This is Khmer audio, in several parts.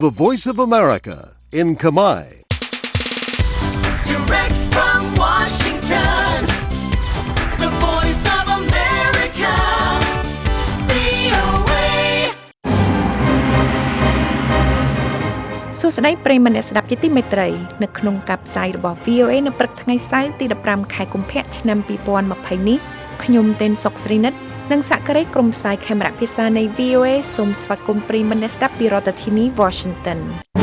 The Voice of America in Khmer. Direct from Washington, The Voice of America, VOA. សួស្តីប្រិយមិត្តអ្នកស្ដាប់ជាទីមេត្រីនៅក្នុងការផ្សាយរបស់ VOA នៅព្រឹកថ្ងៃសៅរ៍ទី15ខែកុម្ភៈឆ្នាំ2020នេះខ្ញុំទេនសុកស្រីនិតនិងសហការីក្រុមផ្សាយខេមរៈភាសានៃ VOA សូមស្វាគមន៍ប្រិយមិត្តអ្នកស្ដាប់ពីរដ្ឋធានី Washington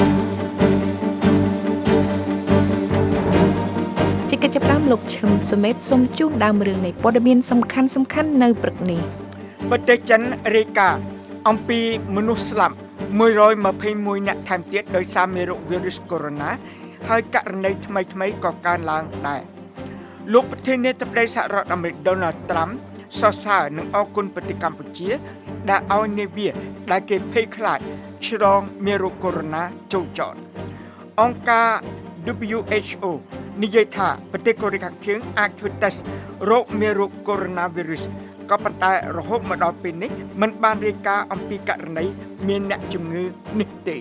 ជាកិច្ចផ្ដើមលោកឈឹមសុមេតសូមជូនដើមរឿងនៃព័ត៌មានសំខាន់ៗនៅព្រឹកនេះប្រទេសចិនរាយការណ៍អំពីមនុស្សស្លាប់121នាក់ថែមទៀតដោយសារមេរោគវីរុសកូវីដ -19 ហើយករណីថ្មីៗក៏កើនឡើងដែរលោកប្រធានាធិបតីសហរដ្ឋអាមេរិក Donald Trump សរសើរនិងអរគុណប្រទេសកម្ពុជាដែលឲ្យនាវាដែលគេភ័យខ្លាចឆ្លងមេរោគកូវីដ -19 ចូលចតអង្គការ WHO និយាយថាប្រទេសកូរ៉េខាងជើងអាចធ្វើតេស្តរោគមេរោគកូវីដ -19 ក៏ប៉ុន្តែរហូតមកដល់ពេលនេះមិនបានរាយការណ៍អំពីករណីមានអ្នកជំងឺនេះទេ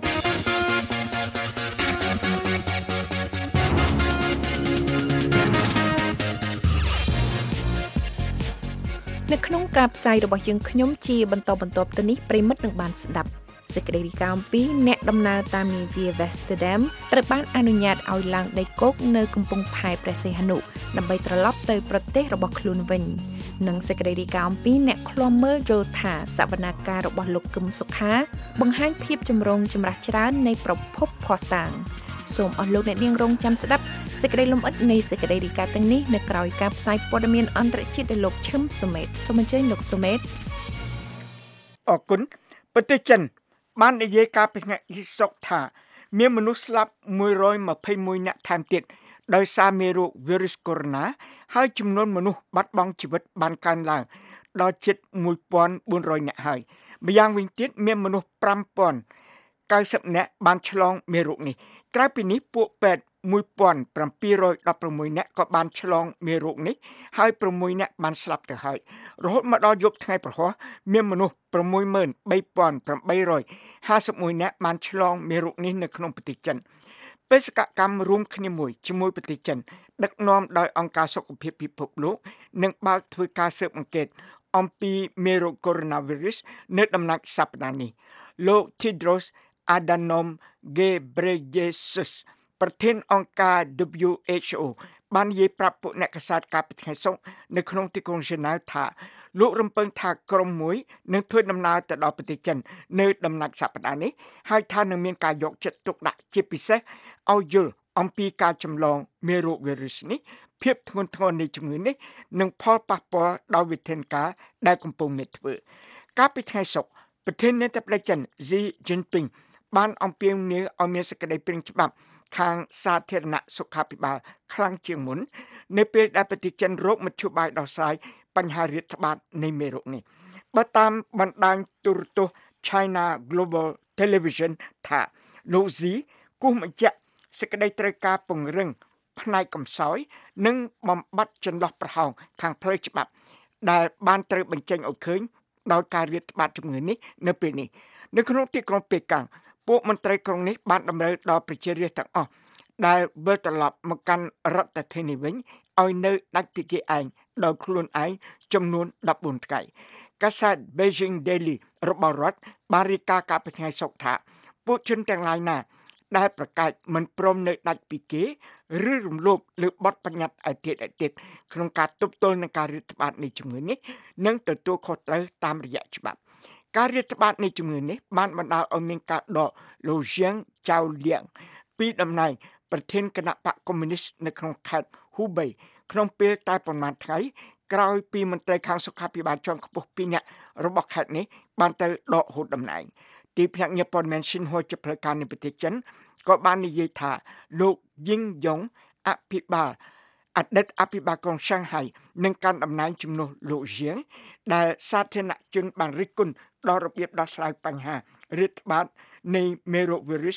នៅក្នុងការផ្សាយរបស់យើងខ្ញុំជាបន្តទៅនេះប្រិមិត្តនឹងបានស្ដាប់សេចក្តីរាយការណ៍អំពីអ្នកដំណើរតាមនាវា Westerdam ត្រូវបានអនុញ្ញាតឲ្យឡើងដីគោកនៅកំពង់ផែព្រះសីហនុដើម្បីត្រឡប់ទៅប្រទេសរបស់ខ្លួនវិញនិងសេចក្តីរាយការណ៍អំពីអ្នកឃ្លាំមើលយល់ថាសវនាការរបស់លោកកឹមសុខាបង្ហាញភាពចម្រូងចម្រាសច្រើននៃប្រភពភស្តុតាងសូមអស់លោកអ្នកនាងរងចាំស្ដាប់សេចក្តីលម្អិតនៃសេចក្តីរាយការណ៍ទាំងនេះនៅក្រៅការផ្សាយព័ត៌មានអន្តរជាតិដោយលោកឈឹមសុមេតសូមអញ្ជើញលោកសុមេតអរគុណប្រទេសចិនបាននិយាយការពីថ្ងៃសុក្រថាមានមនុស្សស្លាប់121នាក់ថែមទៀតដោយសារមេរោគវីរុសកូវីដ -19 ហើយចំនួនមនុស្សបាត់បង់ជីវិតបានកើនឡើងដល់ជិត1400នាក់ហើយម្យ៉ាងវិញទៀតមានមនុស្ស5090នាក់បានឆ្លងមេរោគនេះក្រៅពីនេះពួកពេទ្យ1716នាក់ក៏បានឆ្លងមេរោគនេះហើយ6នាក់បានស្លាប់ទៅហើយរហូតមកដល់យប់ថ្ងៃព្រហស្បតិ៍មានមនុស្ស63851នាក់បានឆ្លងមេរោគនេះនៅក្នុងប្រទេសចិនបេសកកម្មរួមគ្នាមួយជាមួយប្រទេសចិនដឹកនាំដោយអង្គការសុខភាពពិភពលោកនឹងបើកធ្វើការស៊ើបអង្កេតអំពីមេរោគកូវីដ -19 នៅដំណាច់សប្តាហ៍នេះលោក Tedros Adhanom Ghebreyesus ប្រធានអង្គការ WHO បាននិយាយប្រាប់ពួកអ្នកកាសែតកាលពីថ្ងៃសុក្រនៅក្នុងទីក្រុងហ្សឺណែវថាលោករំពឹងថាក្រុមមួយនឹងធ្វើដំណើរទៅដល់ប្រទេសចិននៅដំណាច់សប្តាហ៍នេះហើយថានឹងមានការយកចិត្តទុកដាក់ជាពិសេសឲ្យយល់អំពីការចម្លងមេរោគវីរុសនេះភាពធ្ងន់ធ្ងរនៃជំងឺនេះនិងផលប៉ះពាល់ដល់វិធានការដែលកំពុងមានធ្វើកាលពីថ្ងៃសុក្រប្រធានាធិបតីចិន Xi Jinping បានអំពាវនាវឲ្យមានសេចក្តីព្រាងច្បាប់ខាងសាធារណសុខាភិបាលខ្លាំងជាងមុននៅពេលដែលប្រទេសចិនរកមធ្យោបាយដោះស្រាយបញ្ហារាតត្បាតនៃមេរោគនេះបើតាមបណ្ដាញទូរទស្សន៍ China Global Television ថាលោក Xi គូសបញ្ជាក់សេចក្តីត្រូវការពង្រឹងផ្នែកកំសោយនិងបំបត្តិចន្លោះប្រហោងខាងផ្លូវច្បាប់ដែលបានត្រូវបញ្ចេញឲ្យឃើញដោយការរាតត្បាតជំងឺនេះនៅពេលនេះនៅក្នុងទីក្រុងប៉េកាំងពួកមន្ត្រីក្រុងនេះបានតម្រូវដល់ប្រជារាស្ត្រទាំងអស់ដែលវិលត្រឡប់មកកាន់រដ្ឋធានីវិញឲ្យនៅដាច់ពីគេឯងដោយខ្លួនឯងចំនួន14ថ្ងៃកាសែត Beijing Daily របស់រដ្ឋបានរាយការណ៍កាលពីថ្ងៃសុក្រថាពួកជនទាំងឡាយណាដែលប្រកាសមិនព្រមនៅដាច់ពីគេឬរំលោភលើបទបញ្ញត្តិឯទៀតក្នុងការទប់ទល់នឹងការរាតត្បាតនៃជំងឺនេះនឹងទទួលខុសត្រូវតាមរយៈច្បាប់ការរាតត្បាតនៃជំងឺនេះបានបណ្ដាលឲ្យមានការដកលោក Zhang Chaoliang ពីតំណែងប្រធានគណៈបកកុម្មុយនីសនៅក្នុងខេត្ត Hubei ក្នុងពេលតែប្រមាណថ្ងៃក្រោយពីមន្ត្រីខាងសុខាភិបាលជាន់ខ្ពស់2នាក់របស់ខេត្តនេះបានទៅដកហូតតំណែងទីភ្នាក់ងារព័ត៌មាន Xinhua ជាផ្លូវការនៃប្រទេសចិនក៏បាននិយាយថាលោក Ying Yong អភិបាលក្រុង Shanghai នឹងកាន់តំណែងជំនួសលោក Zhang ដែលសាធារណជនបានរិះគន់ដល់របៀបដោះស្រាយបញ្ហារាតត្បាតនៃមេរោគវីរុស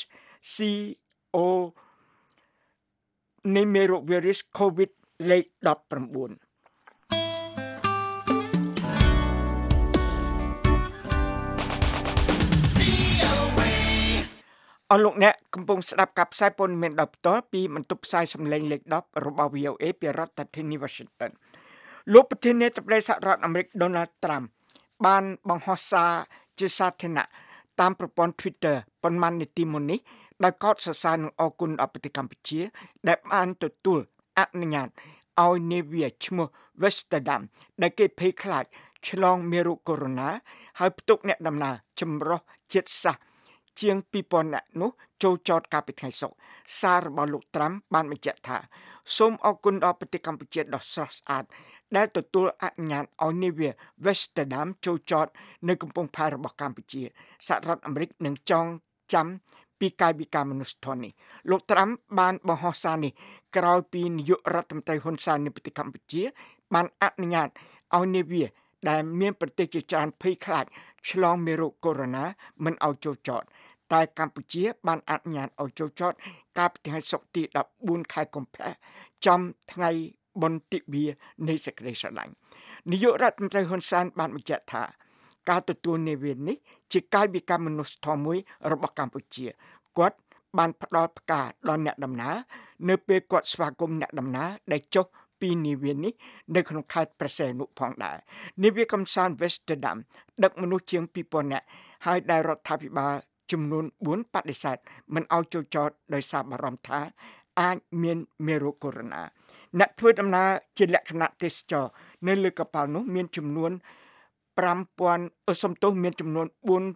COVID លេខ19 អស់លោកអ្នកកំពុងស្ដាប់ការផ្សាយព័ត៌មានដល់ផ្ទាល់ពីបន្ទប់ផ្សាយសំឡេងលេខ10របស់ VOA ពីរដ្ឋធានី Washington លោកប្រធានាធិបតីសហរដ្ឋអាមេរិក Donald Trump បានបង្ហោះសារជាសាធារណៈតាមប្រព័ន្ធ Twitter ប៉ុន្មាននាទីមុននេះដោយកោតសរសើរនិងអរគុណដល់ប្រទេសកម្ពុជាដែលបានទទួលអនុញ្ញាតឲ្យនាវាឈ្មោះ Westerdam ដែលគេភ័យខ្លាចឆ្លងមេរោគកូវីដ -19 ហើយផ្ទុកអ្នកដំណើរចម្រុះជាតិសាសន៍ជាង 2000 នាក់នោះចូលចតកាលពីថ្ងៃសុក្រសាររបស់លោកត្រាំបានបញ្ជាក់ថាសូមអរគុណដល់ប្រទេសកម្ពុជាដ៏ស្រស់ស្អាតដែលទទួលអនុញ្ញាតឲ្យនាវា Westerdam ចូលចតនៅកំពង់ផែរបស់កម្ពុជាសហរដ្ឋអាមេរិកនឹងចងចាំពីកាយវិការមនុស្សធម៌នេះលោកត្រាំបានបង្ហោះសារនេះក្រោយពីនាយករដ្ឋមន្ត្រីហ៊ុនសែននៃប្រទេសកម្ពុជាបានអនុញ្ញាតឲ្យនាវាដែលមានប្រទេសជាច្រើនភ័យខ្លាចឆ្លងមេរោគកូវីដ -19 មិនឲ្យចូលចតតែកម្ពុជាបានអនុញ្ញាតឲ្យចូលចតកាលពីថ្ងៃសុក្រទី14ខែកុម្ភៈចំថ្ងៃបុណ្យទិវានៃសេចក្តីស្រឡាញ់នាយករដ្ឋមន្ត្រីហ៊ុនសែនបានបញ្ជាក់ថាការទទួលនាវានេះជាកាយវិការមនុស្សធម៌មួយរបស់កម្ពុជាគាត់បានផ្ដល់ផ្កាដល់អ្នកដំណើរនៅពេលគាត់ស្វាគមន៍អ្នកដំណើរដែលចុះពីនាវានេះនៅក្នុងខេត្តព្រះសីហនុផងដែរនាវាកំសាន្ត Westerdam ដឹកមនុស្សជាង 2000 នាក់ហើយដែលរដ្ឋាភិបាលចំនួន4បដិសេធមិនឲ្យចូលចតដោយសារបារម្ភថាអាចមានមេរោគកូវីដ -19 អ្នកធ្វើដំណើរជាលក្ខណៈទេសចរនៅលើកប៉ាល់នោះមានចំនួនមានចំនួន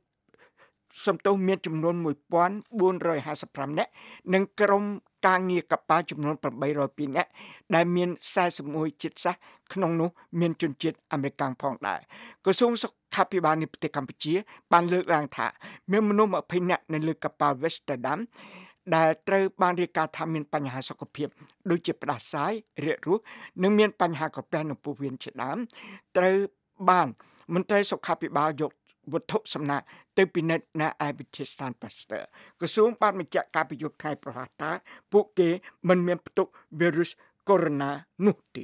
1455 នាក់និងក្រុមការងារកប៉ាល់ចំនួន802នាក់ដែលមាន41ជាតិសាសន៍ក្នុងនោះមានជនជាតិអាមេរិកផងដែរក្រសួងសុខាភិបាលនៃប្រទេសកម្ពុជាបានលើកឡើងថាមានមនុស្ស20នាក់នៅលើកប៉ាល់ Westerdam ដែលត្រូវបានរាយការណ៍ថាមានបញ្ហាសុខភាពដូចជាផ្ដាសាយរាគរូសនិងមានបញ្ហាក្រពះនិងពោះវៀនជាដើមត្រូវបានមន្ត្រីសុខាភិបាលយកវត្ថុសំណាកទៅពិនិត្យនៅឯវិទ្យាស្ថាន Pasteur ក្រសួងបានបញ្ជាក់ការពីយប់ថ្ងៃប្រហ័សថាពួកគេមិនមានផ្ទុកវីរុសកូវីដ -19 នោះទេ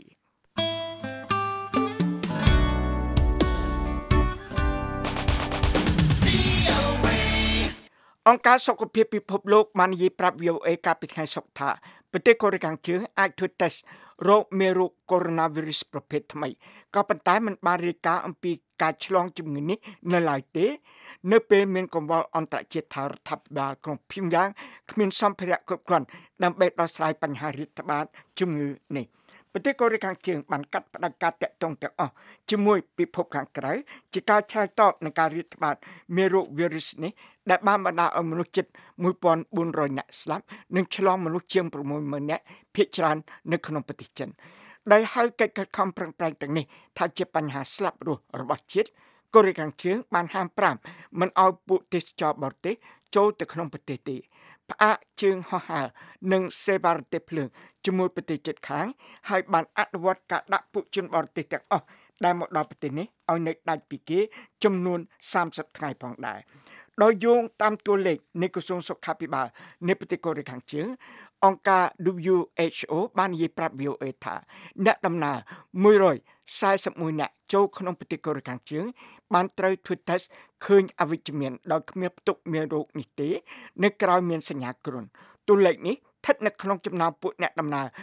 អង្គការសុខភាពពិភពលោកបាននិយាយប្រាប់ VOA កាលពីថ្ងៃសុក្រថាប្រទេសកូរ៉េខាងជើងអាចធ្វើតេស្តរោគមេរោគកូវីដ -19 ប្រភេទថ្មីក៏ប៉ុន្តែមិនបានរាយការណ៍អំពីការឆ្លងជំងឺនេះនៅឡើយទេនៅពេលមានកង្វល់អន្តរជាតិថារដ្ឋាភិបាលក្រុងព្យុងយ៉ាងគ្មានសម្ភារៈគ្រប់គ្រាន់ដើម្បីដោះស្រាយបញ្ហារាតត្បាតជំងឺនេះប្រទេសកូរ៉េខាងជើងបានកាត់ផ្តាច់ការតាក់ទងទាំងអស់ជាមួយពិភពខាងក្រៅជាការឆ្លើយតបនឹងការរាតត្បាតមេរោគវីរុសនេះដែលបានបណ្ដាលឲ្យមនុស្សជិត 1400 នាក់ស្លាប់និងឆ្លងមនុស្សជាង 60000 នាក់ភាគច្រើននៅក្នុងប្រទេសចិនដោយហៅកិច្ចខិតខំប្រឹងប្រែងទាំងនេះថាជាបញ្ហាស្លាប់រស់របស់ជាតិកូរ៉េខាងជើងបានហាម5មិនឲ្យពួកទេសចរបរទេសចូលទៅក្នុងប្រទេសទេផ្អាកជើងហោះហើរនិងសេវារទេះភ្លើងជាមួយប្រទេសជិតខាងហើយបានអនុវត្តការដាក់ពួកជនបរទេសទាំងអស់ដែលមកដល់ប្រទេសនេះឲ្យនៅដាច់ពីគេចំនួន30ថ្ងៃផងដែរដោយយោងតាមតួលេខនៃក្រសួងសុខាភិបាលនៃប្រទេសកូរ៉េខាងជើងអង្គការ WHO បាននិយាយប្រាប់ VOA ថាអ្នកដំណើរ141នាក់ចូលក្នុងប្រទេសកូរ៉េខាងជើងបានត្រូវធ្វើតេស្តឃើញអវិជ្ជមានដោយគ្មានផ្ទុកមេរោគនេះទេនៅក្រៅមានសញ្ញាគ្រុនតួលេខនេះស្ថិតនៅក្នុងចំណោមពួកអ្នកដំណើរ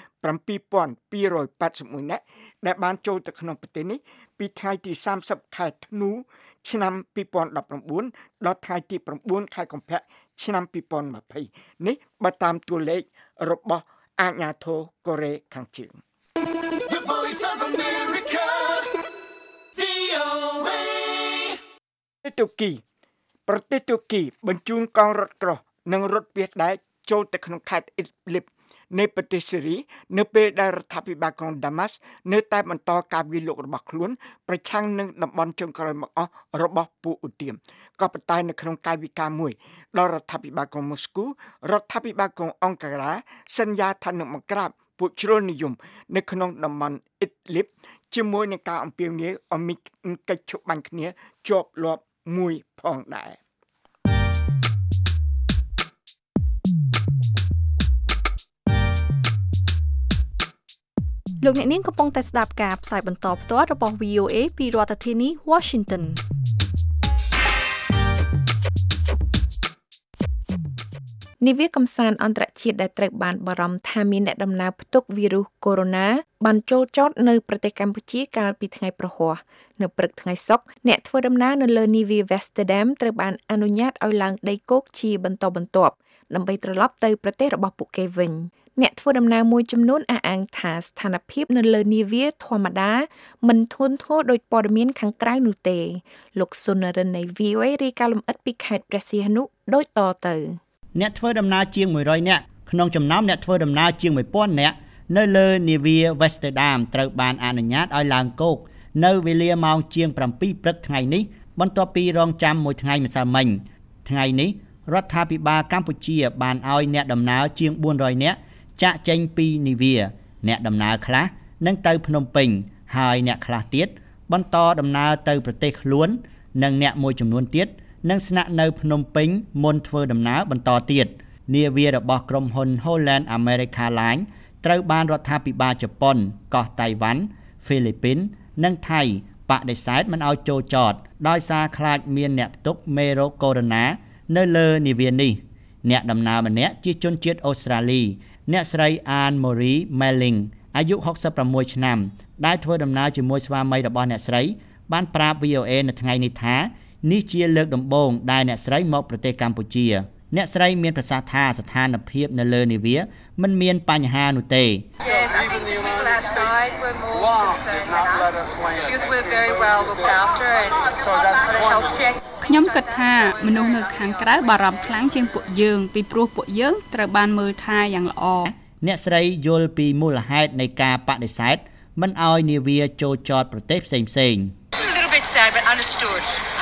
7281 នាក់ដែលបានចូលទៅក្នុងប្រទេសនេះពីថ្ងៃទី30ខែធ្នូឆ្នាំ2019ដល់ថ្ងៃទី9ខែកុម្ភៈឆ្នាំ2020នេះបើតាមតួលេខរបស់អាជ្ញាធរកូរ៉េខាងជើងប្រទេសទូគីបញ្ជូនកងរថក្រោះនិងរថពាសដែកចូលទៅក្នុងខេត្តអ៊ីដលីបនៃប្រទេសស៊េរីនៅពេលដែលរដ្ឋាភិបាលក្រុងដាម៉ាស់នៅតែបន្តការវាយលុករបស់ខ្លួនប្រឆាំងនឹងតំបន់ចុងក្រោយមកអស់របស់ពួកឧទាមក៏ប៉ុន្តែនៅក្នុងកាយវិការមួយដល់រដ្ឋាភិបាលក្រុងម៉ូស្គូរដ្ឋាភិបាលក្រុងអង្ការ៉ាសន្យាថានឹងបង្ក្រាបពួកជ្រុលនិយមនៅក្នុងតំបន់អ៊ីដលីបជាមួយនឹងការអំពាវនាវឲ្យមានកិច្ចឈប់បាញ់គ្នាជាប់លាប់មួយផងដែរលោកអ្នកនាងកំពុងតែស្ដាប់ការផ្សាយបន្តផ្ទាល់របស់ VOA ពីរដ្ឋធានី Washington នាវាកំសាន្តអន្តរជាតិដែលត្រូវបានបារម្ភថាមានអ្នកដំណើរផ្ទុកវីរុសកូវីដ -19 បានចូលចតនៅប្រទេសកម្ពុជាកាលពីថ្ងៃប្រហ័សនៅព្រឹកថ្ងៃសុក្រអ្នកធ្វើដំណើរនៅលើនាវា Vesterdam ត្រូវបានអនុញ្ញាតឲ្យឡើងដីគោកជាបន្តបន្ទាប់ដើម្បីត្រឡប់ទៅប្រទេសរបស់ពួកគេវិញអ្នកធ្វើដំណើរមួយចំនួនអះអាងថាស្ថានភាពនៅលើនាវាធម្មតាមិនធ្ងន់ធ្ងរដោយព័ត៌មានខាងក្រៅនោះទេលោកសុនរិននៃ VOA រាយការណ៍លម្អិតពីខេត្តព្រះសីហនុដូចតទៅអ្នកធ្វើដំណើរជាង100នាក់ក្នុងចំណោមអ្នកធ្វើដំណើរជាង 1000 នាក់នៅលើនាវា Vesterdam ត្រូវបានអនុញ្ញាតឲ្យឡើងគោកនៅវេលាម៉ោងជាង 7 ព្រឹកថ្ងៃនេះបន្ទាប់ពីរងចាំមួយថ្ងៃម្សិលមិញថ្ងៃនេះរដ្ឋាភិបាលកម្ពុជាបានឲ្យអ្នកដំណើរជាង400នាក់ចាក់ចេញពីនាវាអ្នកដំណើរខ្លះនឹងទៅភ្នំពេញហើយអ្នកខ្លះទៀតបន្តដំណើរទៅប្រទេសខ្លួននិងអ្នកមួយចំនួនទៀតនឹងស្នាក់នៅភ្នំពេញមុនធ្វើដំណើរបន្តទៀតនាវារបស់ក្រុមហ៊ុន Holland America Line ត្រូវបានរដ្ឋាភិបាលជប៉ុនកោះតៃវ៉ាន់ហ្វីលីពីននិងថៃបដិសេធមិនឲ្យចូលចតដោយសារខ្លាចមានអ្នកផ្ទុកមេរោគកូវីដ -19 នៅលើនាវានេះអ្នកដំណើរម្នាក់ជាជនជាតិអូស្ត្រាលីអ្នកស្រី Anne Marie Melling អាយុ66ឆ្នាំដែលធ្វើដំណើរជាមួយស្វាមីរបស់អ្នកស្រីបានប្រាប់ VOA នៅថ្ងៃនេះថានេះជាលើកដំបូងដែលអ្នកស្រីមកប្រទេសកម្ពុជាអ្នកស្រីមានប្រសាសន៍ថាស្ថានភាពនៅលើនាវាមិនមានបញ្ហានោះទេខ្ញុំគិតថាមនុស្សនៅខាងក្រៅបារម្ភខ្លាំងជាងពួកយើងពីព្រោះពួកយើងត្រូវបានមើលថែយ៉ាងល្អអ្នកស្រីយល់ពីមូលហេតុនៃការបដិសេធមិនឲ្យនាវាចូលចតប្រទេសផ្សេងៗ sad but understood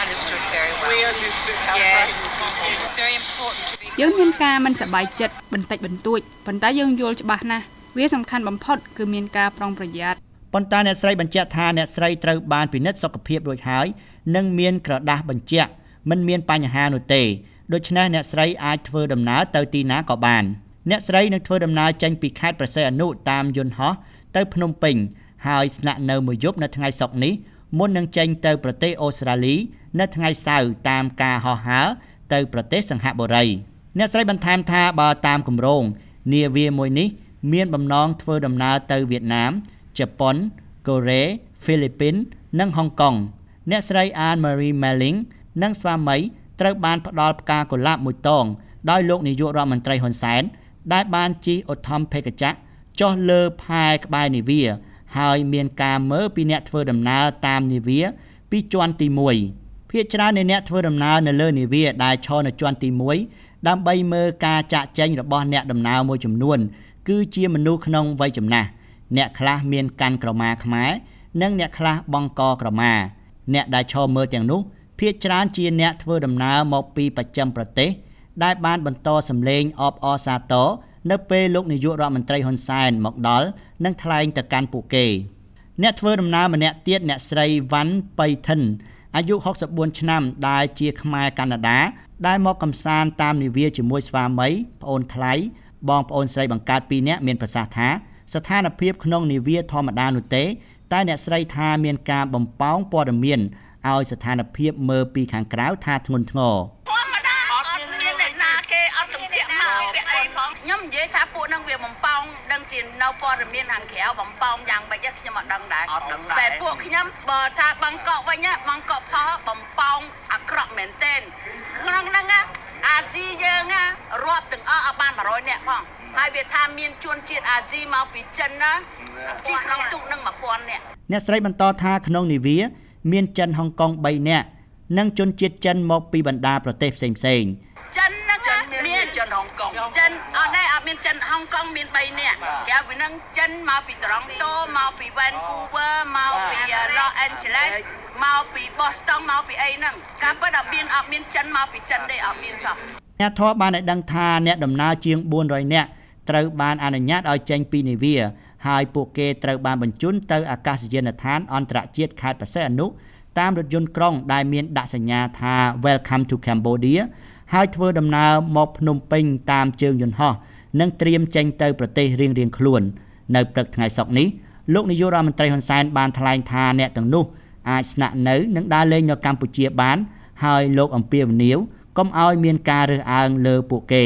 very well. We understood how yes. Very important to be យើងមានការមិនសប្បាយចិត្តបន្តិចបន្តួចប៉ុន្តែយើងយល់ច្បាស់ណាស់វាសំខាន់បំផុតគឺមានការប្រុងប្រយ័ត្នប៉ុន្តែអ្នកស្រីបញ្ជាក់ថាអ្នកស្រីត្រូវបានពិនិត្យសុខភាពរួចហើយនិងមានក្រដាស់បញ្ជាក់មិនមានបញ្ហានោះទេដូច្នេះអ្នកស្រីអាចធ្វើដំណើរទៅទីណាក៏បានអ្នកស្រីនឹងធ្វើដំណើរចេញពីខេត្តព្រះសីហនុតាមយន្តហោះទៅភ្នំពេញហើយស្នាក់នៅមួយយប់នៅថ្ងៃសុក្រនេះមុននឹងចេញទៅប្រទេសអូស្ត្រាលីនៅថ្ងៃសៅរ៍តាមការហោះហើរទៅប្រទេសសិង្ហបុរីអ្នកស្រីបន្ថែមថាបើតាមគម្រោងនាវាមួយនេះមានបំណងធ្វើដំណើរទៅវៀតណាមជប៉ុនកូរ៉េហ្វីលីពីននិងហុងកុងអ្នកស្រី Anne Marie Melling និងស្វាមីត្រូវបានផ្ដល់ផ្កាកុលាបមួយតងដោយលោកនាយករដ្ឋមន្ត្រីហ៊ុនសែនដែលបានជិះឧទ្ធម្ភាគចក្រចុះលើផែក្បែរនាវាហើយមានការមើលពីអ្នកធ្វើដំណើរតាមនាវាពីជាន់ទី1ភាគច្រើននៃអ្នកធ្វើដំណើរនៅលើនាវាដែលឈរនៅជាន់ទី1ដើម្បីមើលការចាក់ចែងរបស់អ្នកដំណើរមួយចំនួនគឺជាមនុស្សក្នុងវ័យចំណាស់អ្នកខ្លះមានកាន់ក្រមាខ្មែរនិងអ្នកខ្លះបង់កក្រមាអ្នកដែលឈរមើលទាំងនោះភាគច្រើនជាអ្នកធ្វើដំណើរមកពីបស្ចិមប្រទេសដែលបានបន្តសម្លេងអបអរសាទរនៅពេលលោកនាយករដ្ឋមន្ត្រីហ៊ុនសែនមកដល់និងថ្លែងទៅកាន់ពួកគេអ្នកធ្វើដំណើរម្នាក់ទៀតអ្នកស្រីវ៉ាន់បៃថិនអាយុ64ឆ្នាំដែលជាខ្មែរកាណាដាដែលមកកំសាន្តតាមនាវាជាមួយស្វាមីប្អូនថ្លៃបងប្អូនស្រីបង្កើត2នាក់មានប្រសាសន៍ថាស្ថានភាពក្នុងនាវាធម្មតានោះទេតែអ្នកស្រីថាមានការបំផោងព័ត៌មានឲ្យស្ថានភាពមើលពីខាងក្រៅថាធ្ងន់ធ្ងរខ្ញុំនិយាយថាពួកនឹងវាបំប៉ោងដឹងជានៅព័ត៌មានខាងក្រៅបំប៉ោងយ៉ាងម៉េចខ្ញុំអត់ដឹងដែរតែពួកខ្ញុំបើថាបង្កក់វិញបង្កក់ផុសបំប៉ោងអាក្រក់មែនទែនក្នុងហ្នឹងអាស៊ីយើងរាប់ទាំងអស់បាន100នាក់ផងហើយវាថាមានជនជាតិអាស៊ីមកពីចិនណាជីក្នុងទូកនឹង1000នាក់អ្នកស្រីបន្តថាក្នុងនាវាមានចិនហុងកុង3នាក់និងជនជាតិចិនមកពីបណ្ដាប្រទេសផ្សេងៗចិនមានចិនហុងកុងចិនអត់ដែរអត់មានចិនហុងកុងមាន3នាក់គេពីនឹងចិនមកពីត្រង់តូមកពី Vancouver មកពី Los Angeles មកពី Boston មកពីអីហ្នឹងការពិតអត់មានចិនមកពីចិនទេអត់មានសោះអ្នកធរបានឲ្យដឹងថាអ្នកដំណើរជាង400នាក់ត្រូវបានអនុញ្ញាតឲ្យចេញពីនាវាហើយពួកគេត្រូវបានបញ្ជូនទៅអាកាសយានដ្ឋានអន្តរជាតិខេត្តព្រះសីហនុតាមរថយន្តក្រុងដែលមានដាក់សញ្ញាថា Welcome to Cambodia ហើយធ្វើដំណើរមកភ្នំពេញតាមជើងយន្តហោះនិងត្រៀមចេញទៅប្រទេសរៀងៗខ្លួននៅព្រឹកថ្ងៃសុក្រនេះលោកនាយករដ្ឋមន្ត្រីហ៊ុនសែនបានថ្លែងថាអ្នកទាំងនោះអាចស្នាក់នៅនិងដើរលេងនៅកម្ពុជាបានហើយលោកអំពាវនាវកុំឲ្យមានការរើសអើងលើពួកគេ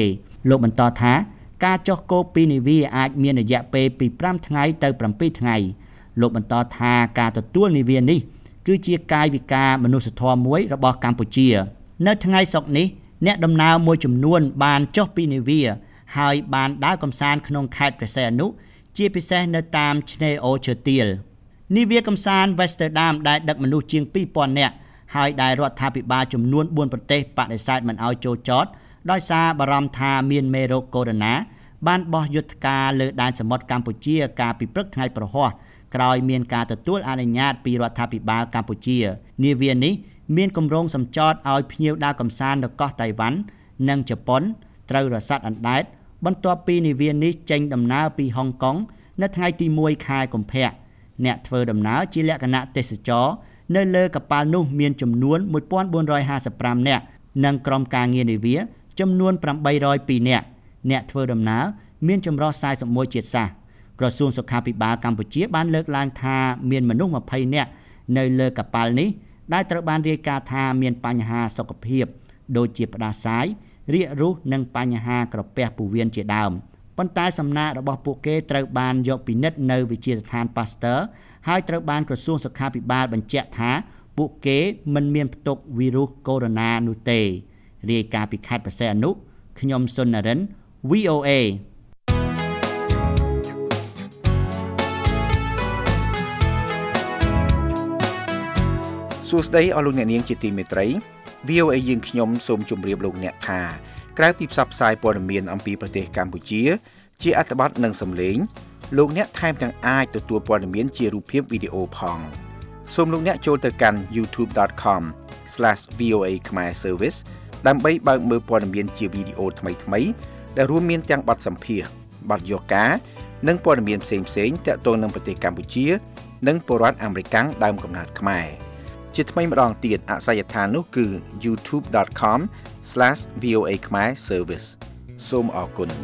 លោកបន្តថាការចុះគោពីនាវាអាចមានរយៈពេលពី5ថ្ងៃទៅ7ថ្ងៃលោកបន្តថាការទទួលនាវានេះគឺជាកាយវិការមនុស្សធម៌មួយរបស់កម្ពុជានៅថ្ងៃសុក្រនេះអ្នកដំណើរមួយចំនួនបានចុះពីនាវាហើយបានដើរកម្សាន្តក្នុងខេត្តព្រះសីហនុជាពិសេសនៅតាមឆ្នេរអូឈើទាលនាវាកម្សាន្ត Westerdam ដែលដឹកមនុស្សជាង 2000 នាក់ហើយដែលរដ្ឋាភិបាលចំនួន4ប្រទេសបដិសេធមិនឲ្យចូលចតដោយសារបារម្ភថាមានមេរោគកូវីដ -19 បានបោះយុទ្ធការលើដែនសមុទ្រកម្ពុជាកាលពីព្រឹកថ្ងៃប្រហ័សក្រោយមានការទទួលអនុញ្ញាតពីរដ្ឋាភិបាលកម្ពុជានាវានេះមានគម្រោងសម្ចតឲ្យភ្ញៀវដើរកម្សាន្តនៅកោះតៃវ៉ាន់និងជប៉ុនត្រូវរសាត់អណ្ដែតបន្ទាប់ពីនាវានេះចេញដំណើរពីហុងកុងនៅថ្ងៃទី1 ខែកុម្ភៈអ្នកធ្វើដំណើរជាលក្ខណៈទេសចរនៅលើកប៉ាល់នោះមានចំនួន1455នាក់និងក្រុមការងារនាវាចំនួន802នាក់អ្នកធ្វើដំណើរមានចម្រុះ41ជាតិសាសន៍ក្រសួងសុខាភិបាលកម្ពុជាបានលើកឡើងថាមានមនុស្ស20នាក់នៅលើកប៉ាល់នេះដែលត្រូវបានរាយការណ៍ថាមានបញ្ហាសុខភាពដូចជាផ្ដាសាយរាគរូសនិងបញ្ហាក្រពះពោះវៀនជាដើមប៉ុន្តែសំណាក់របស់ពួកគេត្រូវបានយកពិនិត្យនៅវិទ្យាស្ថាន Pasteur ហើយត្រូវបានក្រសួងសុខាភិបាលបញ្ជាក់ថាពួកគេមិនមានផ្ទុកវីរុសកូវីដ -19 នោះទេរាយការណ៍ពីខេត្តព្រះសីហនុខ្ញុំសុននរិន VOA សួស្តីអស់លោកអ្នកនាងជាទីមេត្រី VOA យើងខ្ញុំសូមជម្រាបលោកអ្នកថាក្រៅពីផ្សព្វផ្សាយព័ត៌មានអំពីប្រទេសកម្ពុជាជាអត្ថបទនិងសំឡេងលោកអ្នកថែមទាំងអាចទទួលព័ត៌មានជារូបភាពវីដេអូផងសូមលោកអ្នកចូលទៅកាន់ youtube.com/VOA Khmer Service ដើម្បីបើកមើលព័ត៌មានជាវីដេអូថ្មីៗដែលរួមមានទាំងបទសម្ភាសន៍បទយកការនិងព័ត៌មានផ្សេងៗទាក់ទងនឹងប្រទេសកម្ពុជានិងពលរដ្ឋអាមេរិកដើមកំណើតខ្មែរជាថ្មីម្ដងទៀតអាសយដ្ឋាននោះគឺ youtube.com/VOA Khmer Service សូមអរគុណ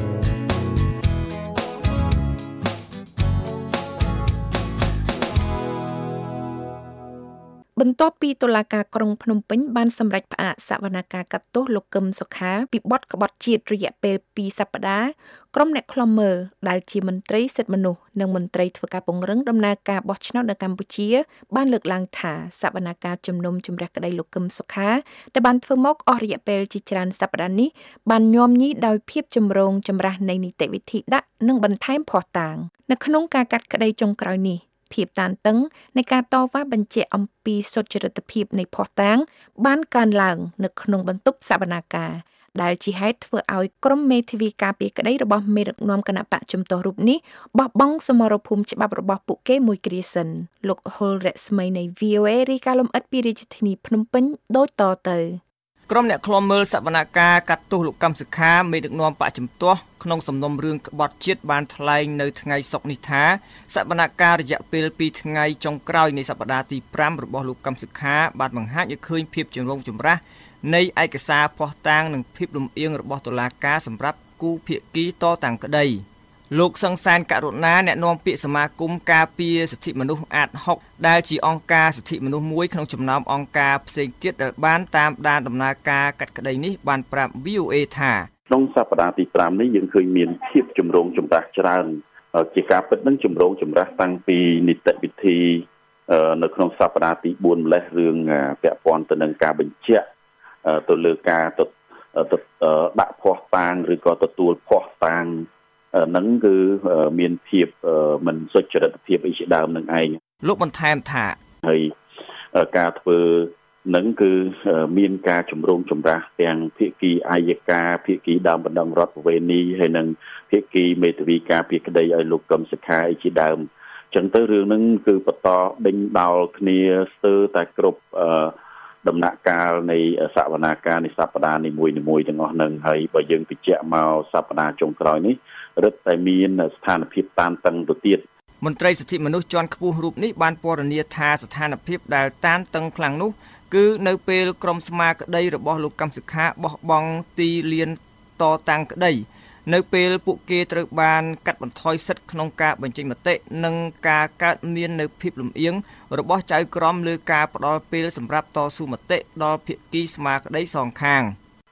បន្ទាប់ពីតុលាការក្រុងភ្នំពេញបានសម្រេចផ្អាកសវនកម្មកាត់ទោសលោកកឹមសុខាពីបទក្បត់ជាតិរយៈពេល2សប្តាហ៍ក្រុមអ្នកឃ្លាំមើលដែលជាមន្ត្រីសិទ្ធិមនុស្សនិងមន្ត្រីធ្វើការពង្រឹងដំណើរការបោះឆ្នោតនៅកម្ពុជាបានលើកឡើងថាសវនកម្មជំនុំជម្រះក្តីលោកកឹមសុខាដែលបានធ្វើមកអស់រយៈពេលជាច្រើនសប្តាហ៍នេះបានញោមញីដោយភាពចម្រូងចម្រាសនៃនីតិវិធីដាក់និងបន្ថែមភស្តុតាងនៅក្នុងការកាត់ក្តីចុងក្រោយនេះភាពតានតឹងនៃការតវ៉ាបញ្ជាក់អំពីសុចរិតភាពនៃភស្តុតាងបានកើនឡើងនៅក្នុងបន្ទប់សវនកម្មដែលជាហេតុធ្វើឲ្យក្រុមមេធាវីការពារក្តីរបស់មេដឹកនាំគណៈបកជំទាស់រូបនេះបោះបង់សមរភូមិច្បាប់របស់ពួកគេមួយគ្រាសិនលោកហុលរស្មីនៃ VOA រាយការណ៍លម្អិតពីរាជធានីភ្នំពេញដូចតទៅក្រុមអ្នកឃ្លាំមើលសវនកម្មកាត់ទោសលោកកឹមសុខាមេដឹកនាំបកជំទាស់ក្នុងសំណុំរឿងក្បត់ជាតិបានថ្លែងនៅថ្ងៃសុក្រនេះថាសវនកម្មរយៈពេល2ថ្ងៃចុងក្រោយនៃសប្តាហ៍ទី5របស់លោកកឹមសុខាបានបង្ហាញឲ្យឃើញភាពចម្រូងចម្រាសនៃឯកសារភស្តុតាងនិងភាពលំអៀងរបស់តុលាការសម្រាប់គូភាគីតតាំងក្តីលោកសង្សានករុណាអ្នកនាំពាក្យសមាគមការពារសិទ្ធិមនុស្សអាត6ដែលជាអង្គការសិទ្ធិមនុស្សមួយក្នុងចំណោមអង្គការផ្សេងទៀតដែលបានតាមដានដំណើរការកាត់ក្តីនេះបានប្រាប់ VOA ថាក្នុងសប្តាហ៍ទី5នេះយើងឃើញមានភាពចម្រូងចម្រាសច្រើនជាការពិតនឹងចម្រូងចម្រាសតាំងពីនីតិវិធីនៅក្នុងសប្តាហ៍ទី4ម្លេះរឿងពាក់ព័ន្ធទៅនឹងការបញ្ជាក់ទៅលើការដាក់ភស្តុតាងឬក៏ទទួលភស្តុតាងនឹងគឺមានភាពមិនសុចរិតភាពអីជាដើមនឹងឯងលោកបន្ថែមថាហើយការធ្វើនឹងគឺមានការជំរុញចម្រាស់ទាំងភាគីអាយកាភាគីដើមបណ្ដឹងរដ្ឋប្រវេណីហើយនិងភាគីមេធាវីការពារក្តីឲ្យលោកកឹមសុខាអីជាដើមអញ្ចឹងទៅរឿងហ្នឹងគឺបន្តដេញដោលគ្នាស្ទើរតែគ្រប់ដំណាក់កាលនៃសវនកម្មនៃសប្តាហ៍នីមួយៗទាំងអស់ហ្នឹងហើយបើយើងបញ្ជាក់មកសប្តាហ៍ចុងក្រោយនេះរឹតតែមានស្ថានភាពតានតឹងទៅទៀតមន្ត្រីសិទ្ធិមនុស្សជាន់ខ្ពស់រូបនេះបានពណ៌នាថាស្ថានភាពដែលតានតឹងខ្លាំងនោះគឺនៅពេលក្រុមស្មារតីរបស់លោកកឹមសុខាបោះបង់ទីលានតតាំងក្តីនៅពេលពួកគេត្រូវបានកាត់បន្ថយសិទ្ធិក្នុងការបញ្ចេញមតិនិងការកើតមាននៅភាពលំអៀងរបស់ចៅក្រមលើការផ្ដល់ពេលសម្រាប់តស៊ូមតិដល់ភាគីស្មារតីសងខាង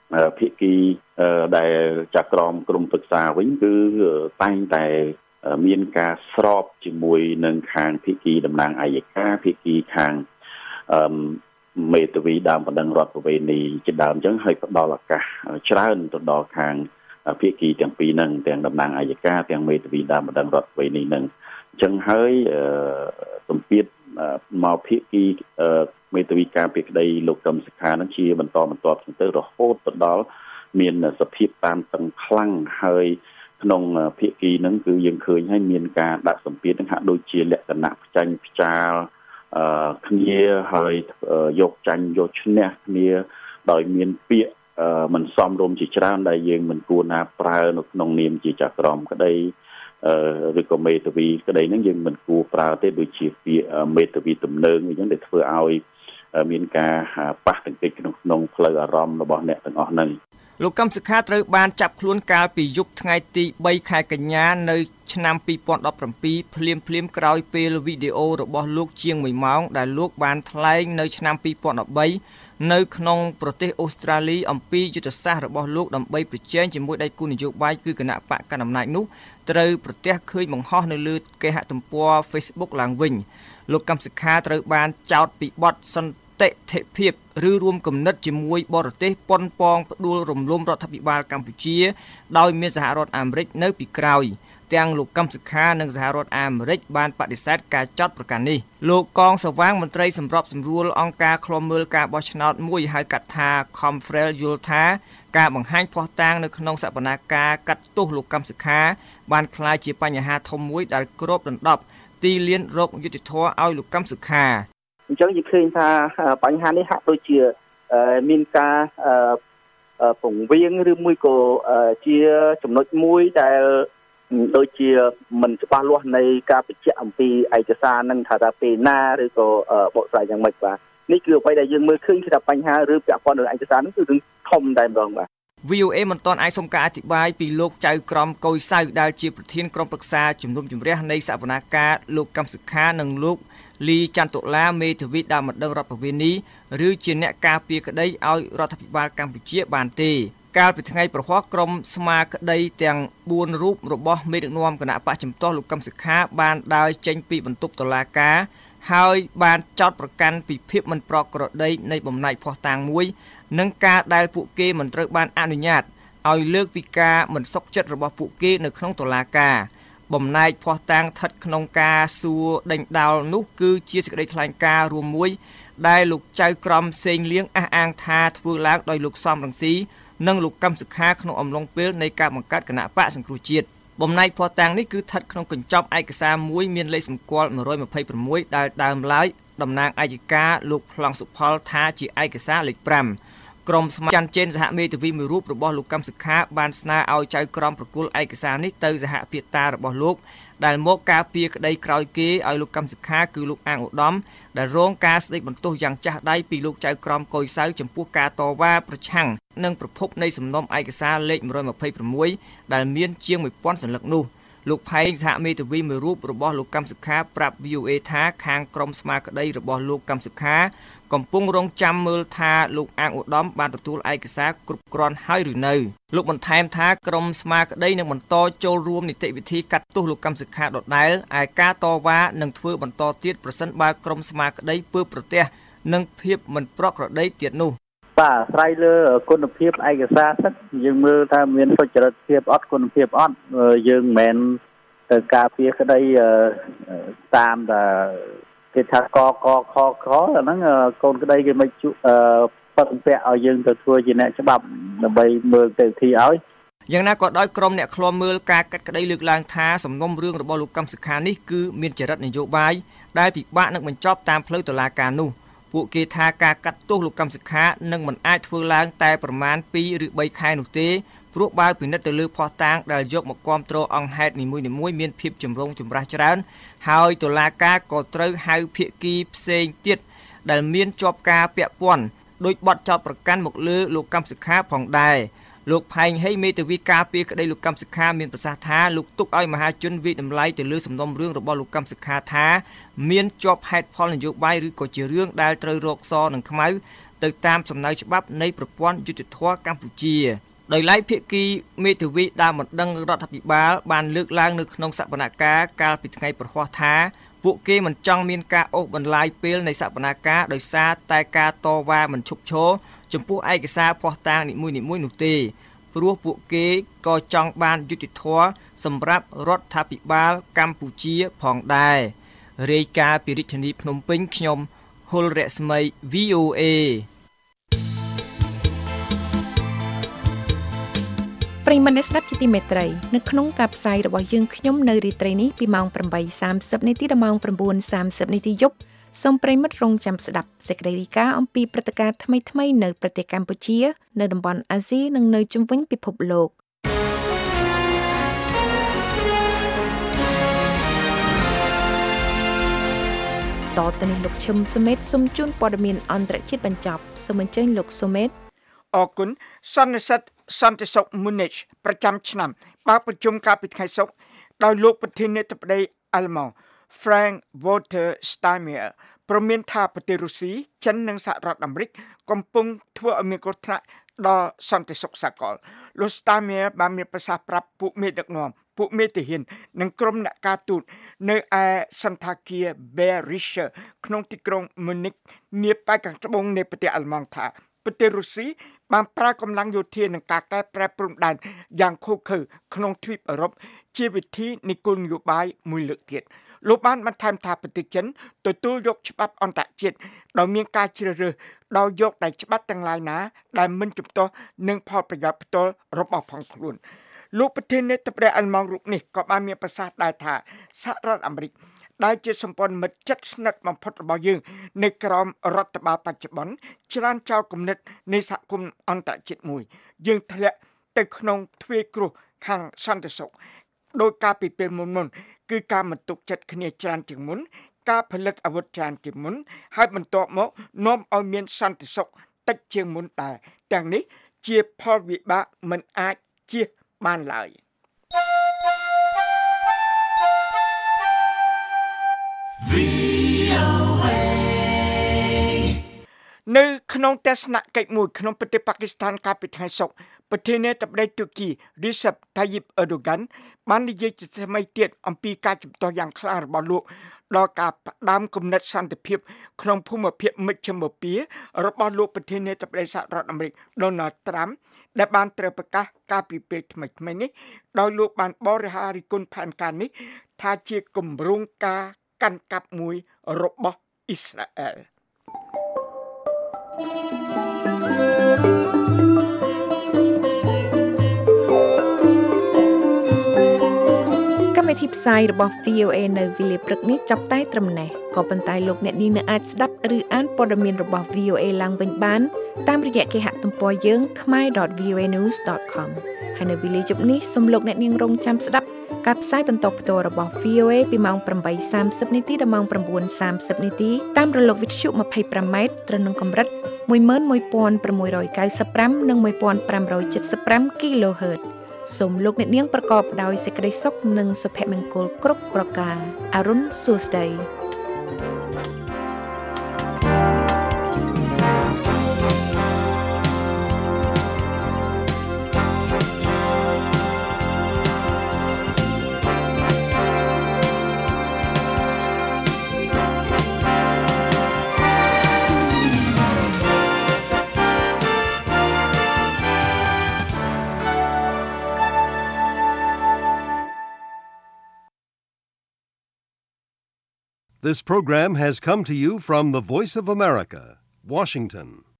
ភាគីដែលចាក់ក្រមក្រុមប្រឹក្សាវិញគឺតែងតែមានការស្របជាមួយនឹងខាងភាគីតំណាងអัยការភាគីខាងមេធាវីដើមបណ្ដឹងរដ្ឋប្រវេណីជាដើមអញ្ចឹងហើយផ្ដល់ឱកាសច្រើនទៅដល់ខាងភាគីទាំងពីរហ្នឹងទាំងតំណាងអัยការទាំងមេធាវីដើមបណ្ដឹងរដ្ឋប្រវេណីហ្នឹងអញ្ចឹងហើយសម្ពាធមកភាគីមេធាវីការពីក្តីលោកកឹមសុខានឹងជាបន្តទៅរហូតទៅដល់មានសភាពតាមតឹងខ្លាំងហើយក្នុងភាគីហ្នឹងគឺយើងឃើញហើយមានការដាក់សម្ពាធនឹងហាក់ដូចជាលក្ខណៈផ្ចាញ់ផ្ចាលគ្នាហើយយកចាញ់យកឈ្នះគ្នាដោយមានពាក្យមិនសមរម្យជាច្រើនដែលយើងមិនគួរណាប្រើនៅក្នុងនាមជាចក្រមក្តីឬក៏មេធាវីក្តីហ្នឹងយើងមិនគួរប្រើទេដូចជាពាក្យមេធាវីទំនើងអញ្ចឹងដែលធ្វើឲ្យមានការប៉ះទង្គិចក្នុងផ្លូវអារម្មណ៍របស់អ្នកទាំងអស់ហ្នឹងលោកកឹមសុខាត្រូវបានចាប់ខ្លួនកាលពីយប់ថ្ងៃទី3ខែកញ្ញានៅឆ្នាំ2017ភ្លាមក្រោយពេលវីដេអូរបស់លោកជាង1ម៉ោងដែលលោកបានថ្លែងនៅឆ្នាំ2013នៅក្នុងប្រទេសអូស្ត្រាលីអំពីយុទ្ធសាស្ត្ររបស់លោកដើម្បីប្រជែងជាមួយដៃគូនយោបាយគឺគណៈបកកណ្ដាលអំណាចនោះត្រូវប្រទះឃើញបង្ហោះនៅលើគេហទំព័រ Facebook ឡើងវិញលោកកឹមសុខាត្រូវបានចោទពីបទសន្តិភាពឬរួមគំនិតជាមួយបរទេសប៉ុនប៉ងផ្ដួលរំលំរដ្ឋាភិបាលកម្ពុជាដោយមានសហរដ្ឋអាមេរិកនៅពីក្រោយទាំងលោកកឹមសុខានិងសហរដ្ឋអាមេរិកបានបដិសេធការចោទប្រកាន់នេះលោកកងសវាងមន្ត្រីសម្របសម្រួលអង្គការឃ្លាំមើលការបោះឆ្នោតមួយហៅកាត់ថា Confrel យល់ថាការបង្ហាញភស្តុតាងនៅក្នុងសវនកម្មកាត់ទោសលោកកឹមសុខាបានក្លាយជាបញ្ហាធំមួយដែលគ្របដណ្ដប់ទីលានរកយុត្តិធម៌ឲ្យលោកកឹមសុខាអញ្ចឹងយើងឃើញថាបញ្ហានេះហាក់ដូចជាមានការពង្រៀងឬមួយក៏ជាចំណុចមួយដែលដូចជាមិនច្បាស់លាស់នៃការបញ្ជាក់អំពីឯកសារនឹងថាពេលណាឬក៏បកស្រាយយ៉ាងម៉េចបាទនេះគឺអ្វីដែលយើងមើលឃើញគឺថាបញ្ហាឬពាក់ព័ន្ធនឹងឯកសារនឹងគឺរឿងធំតែម្ដងបាទ VOA មិនទាន់អាចសុំការអធិប្បាយពីលោកចៅក្រមកុយសៅដែលជាប្រធានក្រុមប្រឹក្សាជំនុំជម្រះនៃសវនកម្មលោកកឹមសុខានិងលោកលីច័ន្ទតុលាមេធាវីដើមបណ្ដឹងរដ្ឋប្រវេណីឬជាអ្នកការពារក្តីឲ្យរដ្ឋាភិបាលកម្ពុជាបានទេកាលពីថ្ងៃប្រហ័សក្រុមស្មារក្តីទាំង4រូបរបស់មេដឹកនាំគណៈបកជំទាស់លោកកឹមសុខាបានដើរចេញពីបន្ទប់តុលាការហើយបានចោទប្រកាន់ពីភាពមិនប្រក្រតីនៃបំណាច់ភស្តុតាងមួយនិងការដែលពួកគេមិនត្រូវបានអនុញ្ញាតឲ្យលើកពីការមិនសុខចិត្តរបស់ពួកគេនៅក្នុងតុលាការបំណែកភស្តុតាងស្ថិតក្នុងការសួរដេញដោលនោះគឺជាសេចក្តីថ្លែងការណ៍រួមមួយដែលលោកចៅក្រមសេងលៀងអះអាងថាធ្វើឡើងដោយលោកសំរងស៊ីនិងលោកកឹមសុខាក្នុងអំឡុងពេលនៃការបង្កើតគណៈបកសង្គ្រោះជាតិបំណែកភស្តុតាងនេះគឺស្ថិតក្នុងកញ្ចប់ឯកសារមួយមានលេខសម្គាល់126ដែលដើមឡើយតំណាងអัยការលោកប្លង់សុផលថាជាឯកសារលេខ5ក្រុមស្មារតីច័ន្ទជេនសហមេធាវីមួយរូបរបស់លោកកឹមសុខាបានស្នើឲ្យចៅក្រមប្រគល់ឯកសារនេះទៅសហភាតារបស់លោកដែលមកការពារក្តីក្រោយគេឲ្យលោកកឹមសុខាគឺលោកអាងឧត្តមដែលរងការស្ដីបន្ទោសយ៉ាងចាស់ដៃពីលោកចៅក្រមកុយសៅចំពោះការតវ៉ាប្រឆាំងនឹងប្រភពនៃសំណុំឯកសារលេខ126ដែលមានជាង 1000 សន្លឹកនោះលោកផែងសហមេធាវីមួយរូបរបស់លោកកឹមសុខាប្រាប់ VOA ថាខាងក្រុមស្មារតីរបស់លោកកឹមសុខាកំពុងរងចាំមើលថាលោកអាងឧត្តមបានទទួលឯកសារគ្រប់គ្រាន់ហើយឬនៅលោកបន្ថែមថាក្រុមស្មារតីនឹងបន្តចូលរួមនីតិវិធីកាត់ទោសលោកកឹមសុខាដដែលឯការតវ៉ានឹងធ្វើបន្តទៀតប្រសិនបើក្រុមស្មារតីពើប្រទះនឹងភាពមិនប្រក្រតីទៀតនោះបាទអាស្រ័យលើគុណភាពឯកសារសិទ្ធិយើងមើលថាមានសុចរិតភាពអត់គុណភាពអត់យើងមិនមែនទៅការពារក្តីតាមតែគេថាកខហ្នឹងកូនក្តីគេមិនបិទពាក់ឲ្យយើងទៅធ្វើជាអ្នកច្បាប់ដើម្បីមើលទៅទីឲ្យយ៉ាងណាក៏ដោយក្រុមអ្នកឃ្លាំមើលការកាត់ក្តីលើកឡើងថាសំណុំរឿងរបស់លោកកឹមសុខានេះគឺមានចរិតនយោបាយដែលពិបាកនឹងបញ្ចប់តាមផ្លូវតុលាការនោះពួកគេថាការកាត់ទោសលោកកឹមសុខានឹងមិនអាចធ្វើឡើងតែប្រមាណ2ឬ3ខែនោះទេព្រោះបើពិនិត្យទៅលើភស្តុតាងដែលយកមកគាំទ្រអង្គហេតុនីមួយៗមានភាពចម្រូងចម្រាសច្រើនហើយតុលាការក៏ត្រូវហៅភាគីផ្សេងទៀតដែលមានជាប់ការពាក់ព័ន្ធដោយបទចោទប្រកាន់មកលើលោកកឹមសុខាផងដែរលោកផែងហេមេធាវីការពារក្តីលោកកឹមសុខាមានប្រសាសន៍ថាលោកទុកឲ្យមហាជនវិតម្លៃទៅលើសំណុំរឿងរបស់លោកកឹមសុខាថាមានជាប់ហេតុផលនយោបាយឬក៏ជារឿងដែលត្រូវរកសនឹងខ្មៅទៅតាមសំណើច្បាប់នៃប្រព័ន្ធយុត្តិធម៌កម្ពុជាដោយឡែកភាគីមេធាវីដើមបណ្ដឹងរដ្ឋាភិបាលបានលើកឡើងនៅក្នុងសវនកម្មកាលពីថ្ងៃប្រហ័សថាពួកគេមិនចង់មានការអូសបន្លាយពេលនៃសវនកម្មដោយសារតែការតវ៉ាមិនឈប់ឈរចំពោះឯកសារភស្តុតាងនីមួយៗនោះទេព្រោះពួកគេក៏ចង់បានយុត្តិធម៌សម្រាប់រដ្ឋាភិបាលកម្ពុជាផងដែររាយការណ៍ពីរាជធានីភ្នំពេញខ្ញុំហុលរស្មី VOA ប្រិយមិត្តអ្នកស្ដាប់ជាទីមេត្រីនៅក្នុងការផ្សាយរបស់យើងខ្ញុំនៅរាត្រីនេះពីម៉ោង 8:30 នាទីដល់ម៉ោង 9:30 នាទីយប់សូមប្រិយមិត្តរងចាំស្ដាប់សេចក្តីរាយការណ៍អំពីព្រឹត្តិការណ៍ថ្មីៗនៅប្រទេសកម្ពុជានៅតំបន់អាស៊ីនិងនៅជុំវិញពិភពលោកតទៅនេះលោកឈឹមសុមេតសូមជូនព័ត៌មានអន្តរជាតិបញ្ចប់សូមអញ្ជើញលោកសុមេតអរគុណសន្និសីទសន្តិសុខ Munich ប្រចាំឆ្នាំបើកប្រជុំកាលពីថ្ងៃសុក្រដោយលោកប្រធានាធិបតីអាល្លឺម៉ង់ Frank Walter Steinmeier ព្រមានថាប្រទេសរុស្ស៊ីចិននិងសហរដ្ឋអាមេរិកកំពុងធ្វើឲ្យមានគ្រោះថ្នាក់ដល់សន្តិសុខសកលលោក Steinmeier បានមានប្រសាសន៍ប្រាប់ពួកមេដឹកនាំពួកមេទាហាននិងក្រុមអ្នកការទូតនៅឯសន្តាគារ Berrischer ក្នុងទីក្រុង Munich នាប៉ែកខាងត្បូងនៃប្រទេសអាល្លឺម៉ង់ថាប្រទេសរុស្ស៊ីបានប្រើកម្លាំងយោធានិងការកែប្រែព្រំដែនយ៉ាងឃោរឃៅក្នុងទ្វីបអឺរ៉ុបជាវិធីនៃគោលនយោបាយមួយលើកទៀតលោកបានបន្ថែមថាប្រទេសចិនទទួលយកច្បាប់អន្តរជាតិដោយមានការជ្រើសរើសដោយយកតែច្បាប់ទាំងឡាយណាដែលមិនជំទាស់នឹងផលប្រយោជន៍ផ្ទាល់របស់ផងខ្លួនលោកប្រធានាធិបតីអាល្លឺម៉ង់រូបនេះក៏បានមានប្រសាសន៍ដែរថាសហរដ្ឋអាមេរិកដែលជាសម្ព័ន្ធមិត្តជិតស្និទ្ធបំផុតរបស់យើងនៅក្រោមរដ្ឋបាលបច្ចុប្បន្នច្រានចោលគំនិតនៃសហគមន៍អន្តរជាតិមួយយើងធ្លាក់ទៅក្នុងទ្វារគ្រោះខាងសន្តិសុខដោយការពីពេលមុនគឺការមិនទុកចិត្តគ្នាច្រើនជាងមុនការផលិតអាវុធច្រើនជាងមុនហើយបន្ទាប់មកនាំឲ្យមានសន្តិសុខតិចជាងមុនដែរទាំងនេះជាផលវិបាកមិនអាចជៀសបានឡើយនៅក្នុងទស្សនកិច្ចមួយក្នុងប្រទេសប៉ាគីស្ថានកាលពីថ្ងៃសុក្រប្រធានាធិបតីទូគី Recep Tayyip Erdogan បាននិយាយជាថ្មីទៀតអំពីការជំទាស់យ៉ាងខ្លាំងរបស់លោកដល់ការផ្ដាំគំនិតសន្តិភាពក្នុងភូមិភាគមជ្ឈិមបូព៌ារបស់លោកប្រធានាធិបតីសហរដ្ឋអាមេរិក Donald Trump ដែលបានត្រូវប្រកាសកាលពីពេលថ្មីនេះដោយលោកបានបរិហារិគុណផែនការនេះថាជាគម្រោងការកាន់កាប់មួយរបស់អ៊ីស្រាអែលកម្មវិធីផ្សាយរបស់ VOA នៅវេលាព្រឹកនេះចាប់តែត្រឹមនេះក៏ប៉ុន្តែលោកអ្នកនាងនៅអាចស្ដាប់ឬអានព័ត៌មានរបស់ VOA ឡើងវិញបានតាមរយៈគេហទំព័រយើង khmer.voanews.com ហើយនៅវេលាយប់នេះសូមលោកអ្នកនាងរងចាំស្ដាប់ការផ្សាយបន្តផ្ទាល់របស់ VOA ពីម៉ោង 8:30 នាទីដល់ម៉ោង 9:30 នាទីតាមរលកវិទ្យុ 25m ត្រូវនឹងកម្រិត 11695 និង 1575 kHz សូមលោកអ្នកនាងប្រកបដោយសេចក្តីសុខនិងសុភមង្គលគ្រប់ប្រការអរុនសួស្តី This program has come to you from the Voice of America, Washington.